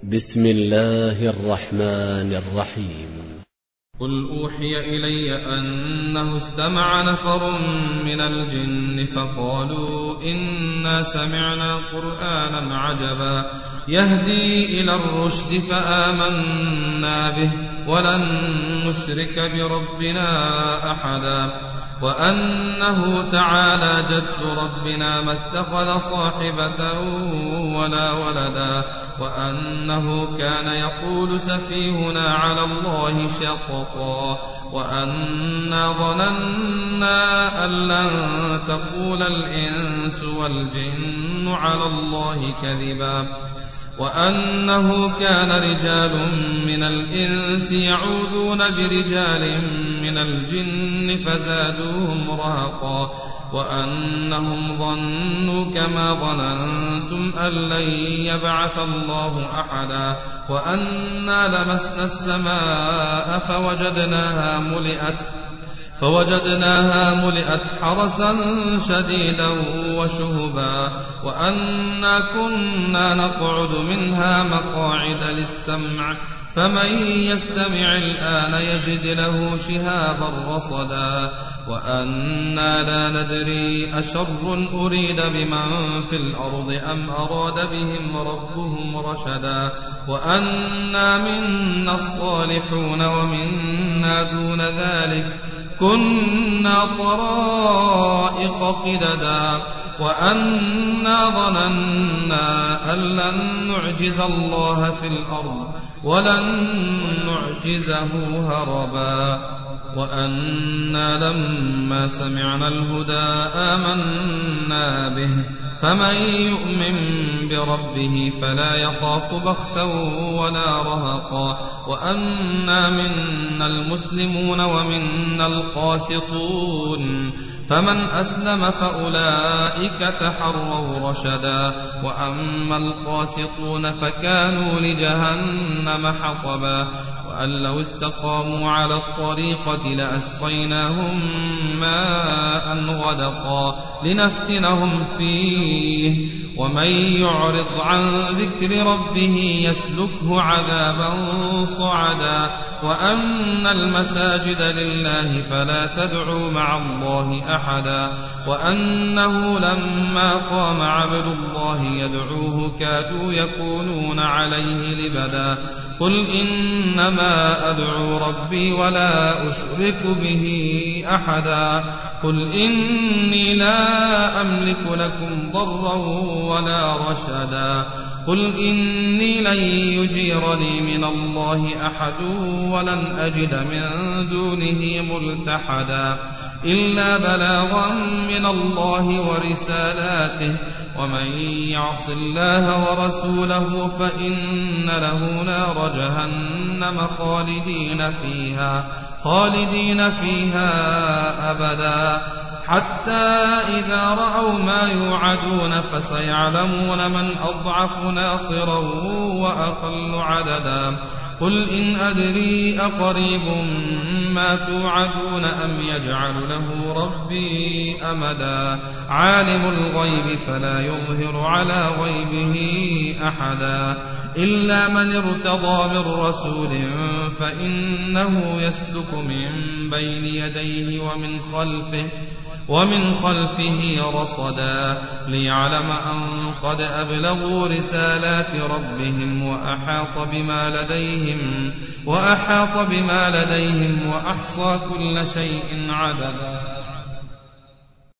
بسم الله الرحمن الرحيم. قل أوحي إلي أنه استمع نفر من الجن فقالوا إنا سمعنا قرآنا عجبا يهدي إلى الرشد فآمنا به ولن نشرك بربنا أحدا وأنه تعالى جد ربنا ما اتخذ صاحبة ولا ولدا وأنه كان يقول سفيهنا على الله شططا وأنا ظننا أن لن تقول الإنس والجن على الله كذبا وأنه كان رجال من الإنس يعوذون برجال من الجن فزادوهم رهقا وأنهم ظنوا كما ظننتم أن لن يبعث الله أحدا وأنا لمسنا السماء فوجدناها ملئت حرسا شديدا وشهبا وأنا كنا نقعد منها مقاعد للسمع فمن يستمع الآن يجد له شهابا رصدا وأنا لا ندري أشر أريد بمن في الأرض أم أراد بهم ربهم رشدا وأنا منا الصالحون ومنا دون ذلك كنا طرائق قددا وأنا ظننا أن لن نعجز الله في الأرض ولن نعجزه هربا وأنا لما سمعنا الهدى آمنا به فمن يؤمن بربه فلا يخاف بخسا ولا رهقا وأنا منا المسلمون ومنا القاسطون فمن أسلم فأولئك تحروا رشدا وأما القاسطون فكانوا لجهنم حطبا وأن لو استقاموا على الطريقة لأسقيناهم ماء غدقا لنفتنهم فيه ومن يعرض عن ذكر ربه يسلكه عذابا صعدا وأن المساجد لله فلا تدعوا مع الله أحدا وأنه لما قام عبد الله يدعوه كادوا يكونون عليه لبدا قل إنما أدعو ربي ولا أشرك به أحدا قل إني لا أملك لكم ضرا ولا رشدا قل إني لن يجيرني من الله أحد ولن أجد من دونه ملتحدا إلا بلاغا من الله ورسالاته ومن يعص الله ورسوله فإن له نار جهنم خالدين فيها أبدا حتى إذا رأوا ما يوعدون فسيعلمون من أضعف ناصرا وأقل عددا قل إن أدري أقريب ما توعدون أم يجعل له ربي أمدا عالم الغيب فلا يظهر على غيبه أحدا إلا من ارتضى من رسول فإنه يسلك من بين يديه ومن خلفه رصدا ليعلم أن قد أبلغوا رسالات ربهم وأحاط بما لديهم وأحصى كل شيء عددا.